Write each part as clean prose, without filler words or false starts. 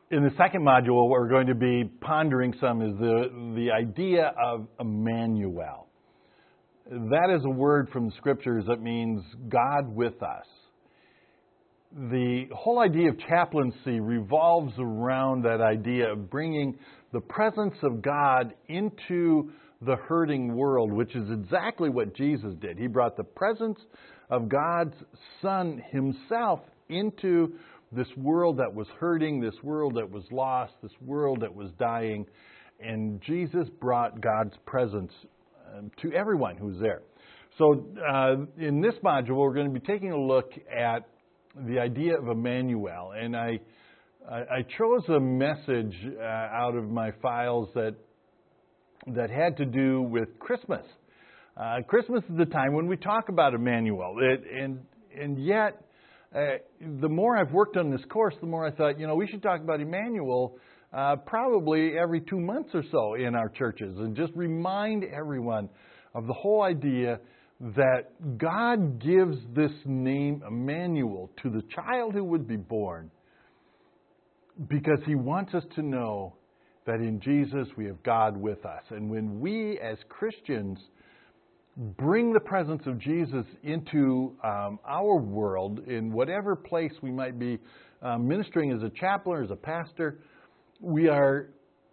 In the second module, what we're going to be pondering some is the idea of Emmanuel. That is a word from the Scriptures that means God with us. The whole idea of chaplaincy revolves around that idea of bringing the presence of God into the hurting world, which is exactly what Jesus did. He brought the presence of God's Son himself into this world that was hurting, this world that was lost, this world that was dying. And Jesus brought God's presence to everyone who was there. So in this module, we're going to be taking a look at the idea of Emmanuel. And I chose a message out of my files that had to do with Christmas. Christmas is the time when we talk about Emmanuel. And yet, the more I've worked on this course, the more I thought, we should talk about Emmanuel probably every 2 months or so in our churches and just remind everyone of the whole idea that God gives this name Emmanuel to the child who would be born because he wants us to know that in Jesus we have God with us. And when we as Christians bring the presence of Jesus into our world, in whatever place we might be ministering as a chaplain or as a pastor, we are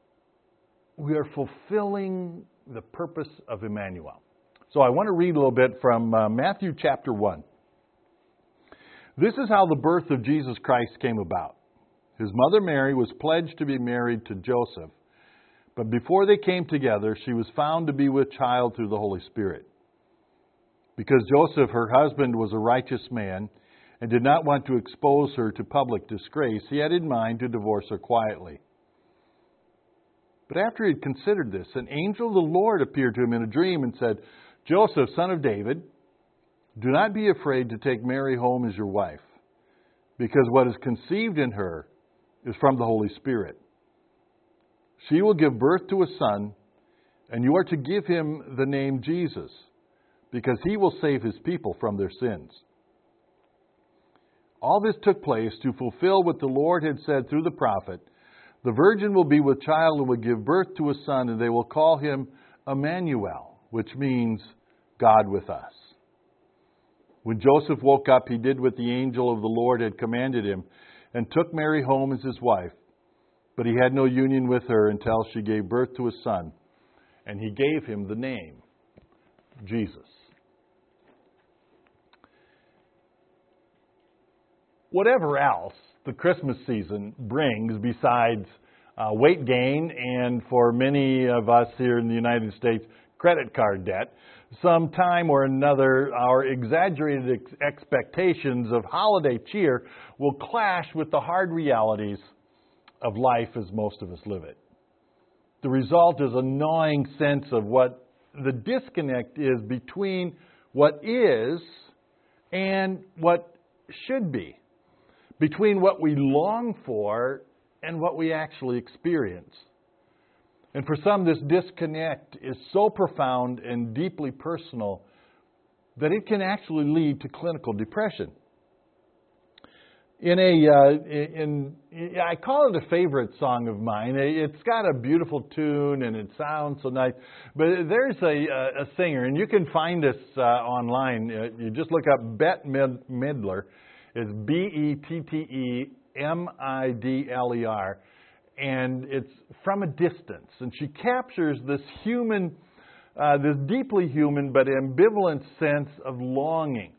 fulfilling the purpose of Emmanuel. So I want to read a little bit from Matthew chapter 1. This is how the birth of Jesus Christ came about. His mother Mary was pledged to be married to Joseph, but before they came together, she was found to be with child through the Holy Spirit. Because Joseph, her husband, was a righteous man and did not want to expose her to public disgrace, he had in mind to divorce her quietly. But after he had considered this, an angel of the Lord appeared to him in a dream and said, Joseph, son of David, do not be afraid to take Mary home as your wife, because what is conceived in her is from the Holy Spirit. She will give birth to a son, and you are to give him the name Jesus, because he will save his people from their sins. All this took place to fulfill what the Lord had said through the prophet, the virgin will be with child and will give birth to a son, and they will call him Emmanuel, which means God with us. When Joseph woke up, he did what the angel of the Lord had commanded him and took Mary home as his wife. But he had no union with her until she gave birth to a son, and he gave him the name Jesus. Whatever else the Christmas season brings besides weight gain and for many of us here in the United States, credit card debt, sometime or another our exaggerated expectations of holiday cheer will clash with the hard realities of life as most of us live it. The result is a gnawing sense of what the disconnect is between what is and what should be, between what we long for and what we actually experience. And for some, this disconnect is so profound and deeply personal that it can actually lead to clinical depression. I call it a favorite song of mine. It's got a beautiful tune and it sounds so nice. But there's a singer, and you can find this online. You just look up Bette Midler. It's Bettemidler. And it's From a Distance. And she captures this human, this deeply human but ambivalent sense of longing.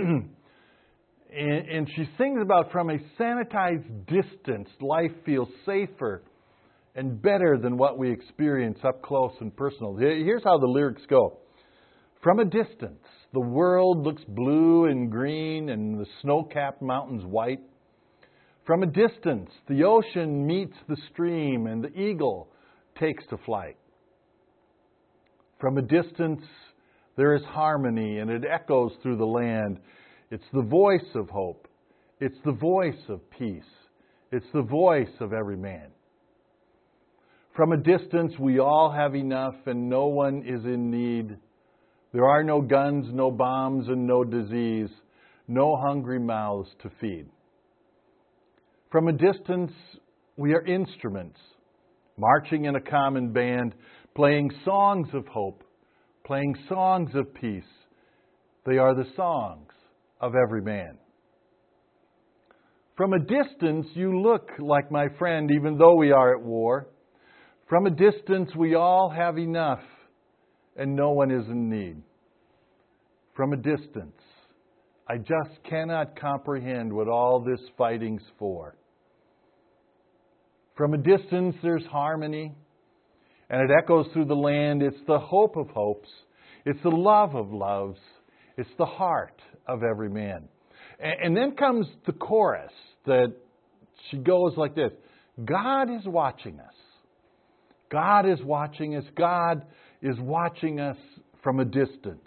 and she sings about from a sanitized distance, life feels safer and better than what we experience up close and personal. Here's how the lyrics go. From a distance, the world looks blue and green and the snow-capped mountains white. From a distance, the ocean meets the stream and the eagle takes to flight. From a distance, there is harmony and it echoes through the land. It's the voice of hope. It's the voice of peace. It's the voice of every man. From a distance, we all have enough and no one is in need. There are no guns, no bombs, and no disease, no hungry mouths to feed. From a distance, We are instruments, marching in a common band, playing songs of hope, playing songs of peace. They are the songs of every man. From a distance, you look like my friend, even though we are at war. From a distance, we all have enough, and no one is in need. From a distance, I just cannot comprehend what all this fighting's for. From a distance, there's harmony, and it echoes through the land. It's the hope of hopes. It's the love of loves. It's the heart of every man. And then comes the chorus that she goes like this. God is watching us. God is watching us. God is watching us from a distance.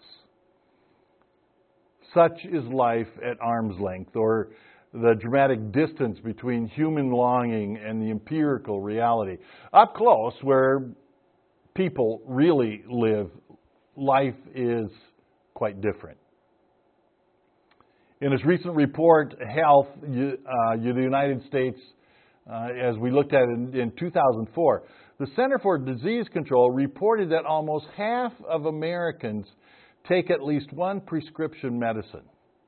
Such is life at arm's length, or the dramatic distance between human longing and the empirical reality. Up close, where people really live, life is quite different. In its recent report, Health, the United States, as we looked at it in 2004, the Center for Disease Control reported that almost half of Americans take at least one prescription medicine.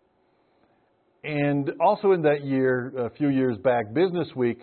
And also in that year, a few years back, Business Week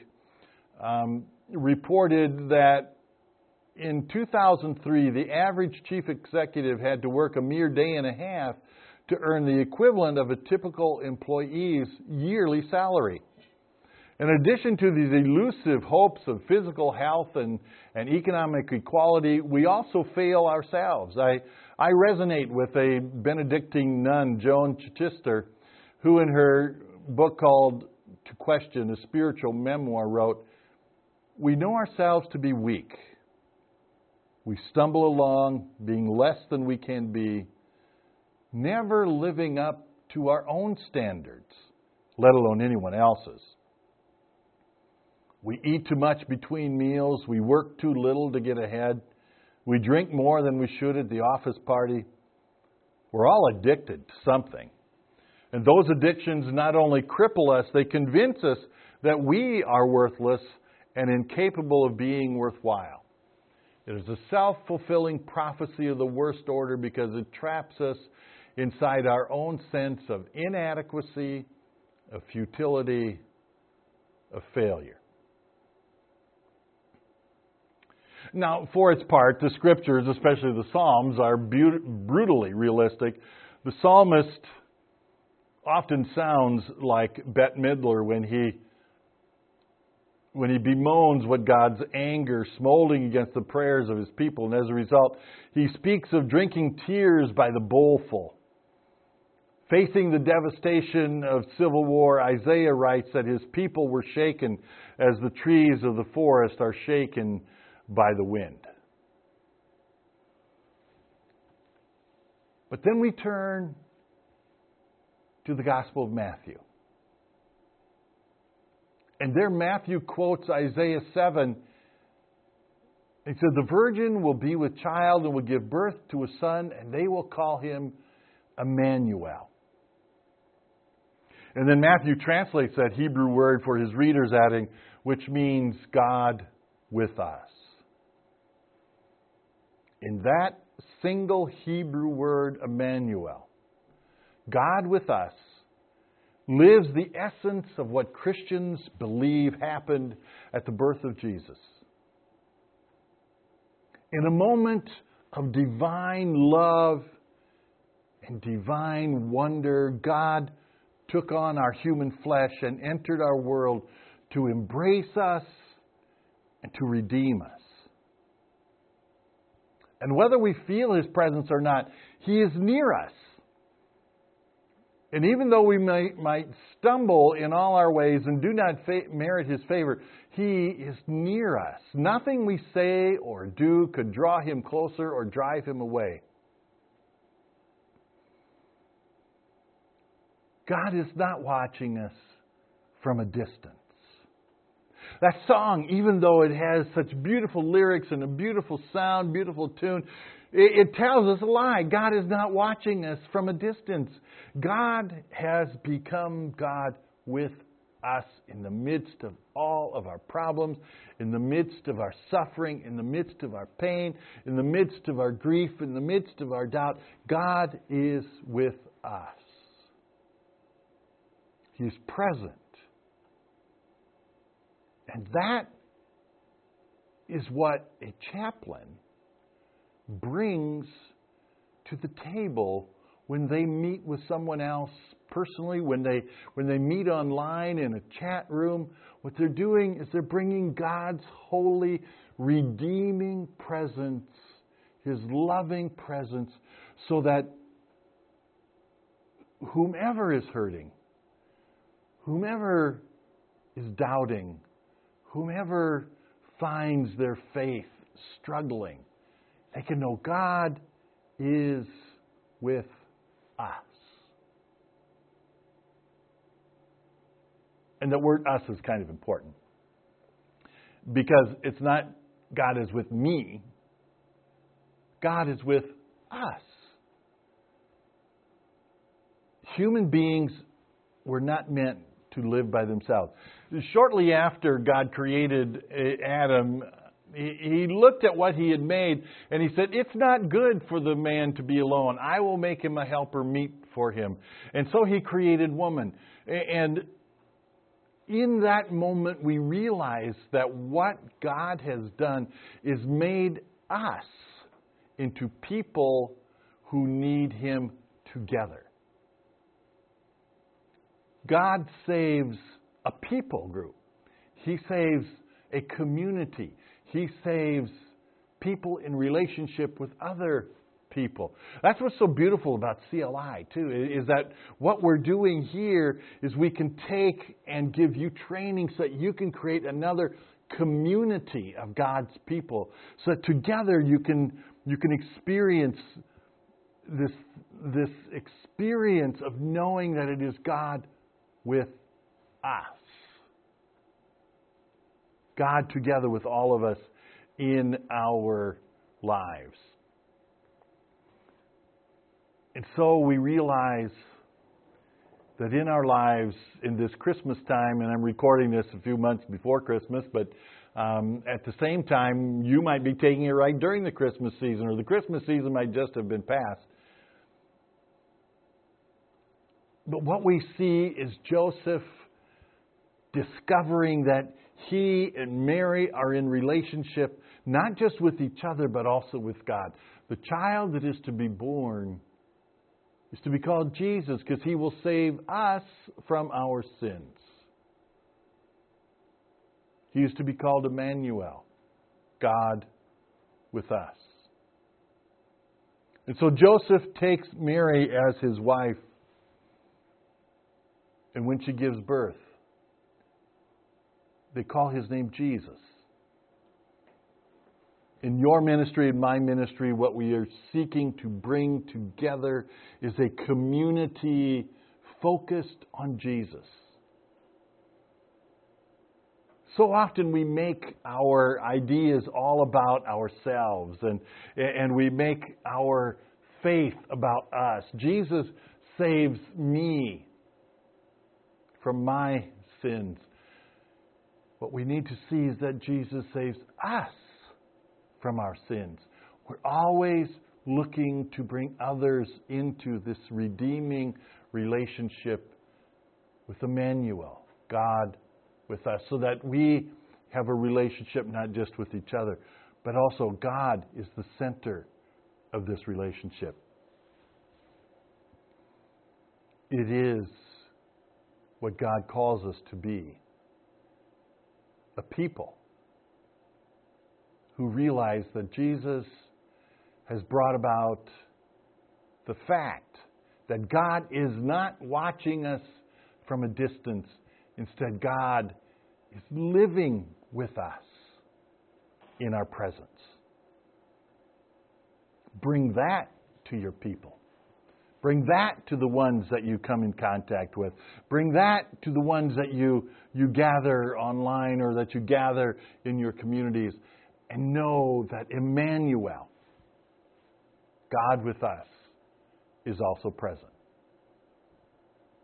reported that in 2003, the average chief executive had to work a mere day and a half to earn the equivalent of a typical employee's yearly salary. In addition to these elusive hopes of physical health and economic equality, we also fail ourselves. I resonate with a Benedictine nun, Joan Chittister, who in her book called To Question, a spiritual memoir, wrote, "We know ourselves to be weak. We stumble along, being less than we can be, never living up to our own standards, let alone anyone else's. We eat too much between meals. We work too little to get ahead. We drink more than we should at the office party. We're all addicted to something. And those addictions not only cripple us, they convince us that we are worthless and incapable of being worthwhile. It is a self-fulfilling prophecy of the worst order because it traps us inside our own sense of inadequacy, of futility, of failure." Now, for its part, the Scriptures, especially the Psalms, are brutally realistic. The psalmist often sounds like Bette Midler when he bemoans what God's anger smoldering against the prayers of His people. And as a result, he speaks of drinking tears by the bowlful. Facing the devastation of civil war, Isaiah writes that his people were shaken as the trees of the forest are shaken by the wind. But then we turn to the Gospel of Matthew. And there Matthew quotes Isaiah 7. He said, "The virgin will be with child and will give birth to a son, and they will call him Emmanuel." And then Matthew translates that Hebrew word for his readers, adding, which means God with us. In that single Hebrew word, Emmanuel, God with us, lives the essence of what Christians believe happened at the birth of Jesus. In a moment of divine love and divine wonder, God took on our human flesh and entered our world to embrace us and to redeem us. And whether we feel His presence or not, He is near us. And even though we might stumble in all our ways and do not merit His favor, He is near us. Nothing we say or do could draw Him closer or drive Him away. God is not watching us from a distance. That song, even though it has such beautiful lyrics and a beautiful sound, beautiful tune, it tells us a lie. God is not watching us from a distance. God has become God with us in the midst of all of our problems, in the midst of our suffering, in the midst of our pain, in the midst of our grief, in the midst of our doubt. God is with us. He is present. And that is what a chaplain brings to the table when they meet with someone else personally, when they meet online in a chat room. What they're doing is they're bringing God's holy, redeeming presence, His loving presence, so that whomever is hurting, whomever is doubting, whomever finds their faith struggling, they can know God is with us. And the word us is kind of important, because it's not God is with me. God is with us. Human beings were not meant to live by themselves. Shortly after God created Adam, he looked at what he had made and he said, "It's not good for the man to be alone. I will make him a helper meet for him." And so he created woman. And in that moment, we realize that what God has done is made us into people who need Him together. God saves a people group. He saves a community. He saves people in relationship with other people. That's what's so beautiful about CLI, too, is that what we're doing here is we can take and give you training so that you can create another community of God's people. So that together you can experience this experience of knowing that it is God with us. God together with all of us in our lives. And so we realize that in our lives, in this Christmas time, and I'm recording this a few months before Christmas, but at the same time, you might be taking it right during the Christmas season, or the Christmas season might just have been passed. But what we see is Joseph discovering that he and Mary are in relationship, not just with each other, but also with God. The child that is to be born is to be called Jesus, because He will save us from our sins. He is to be called Emmanuel, God with us. And so Joseph takes Mary as his wife, and when she gives birth, they call His name Jesus. In your ministry and my ministry, what we are seeking to bring together is a community focused on Jesus. So often we make our ideas all about ourselves, and we make our faith about us. Jesus saves me from my sins. What we need to see is that Jesus saves us from our sins. We're always looking to bring others into this redeeming relationship with Emmanuel, God with us, so that we have a relationship not just with each other, but also God is the center of this relationship. It is what God calls us to be, a people who realize that Jesus has brought about the fact that God is not watching us from a distance. Instead, God is living with us in our presence. Bring that to your people. Bring that to the ones that you come in contact with. Bring that to the ones that you gather online or that you gather in your communities. And know that Emmanuel, God with us, is also present.